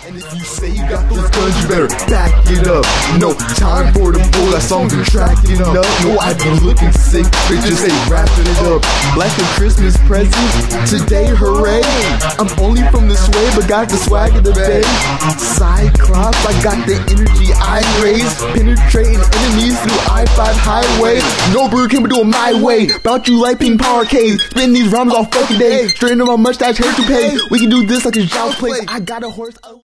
And if you say you got those guns, you better back it up. No time for the bull, that song contracting up. No, I be looking sick, bitches say wrapping it up. Like a Christmas present, today hooray. I'm only from this way, but got the swag of the bay. Cyclops, I got the energy I raise, penetrating enemies through I-5 highway. No bird can do it my way. Bout you like ping power arcade, spin these rhymes all fucking day. Straighten up my mustache, hair to pay. We can do this like a child's play. I got a horse.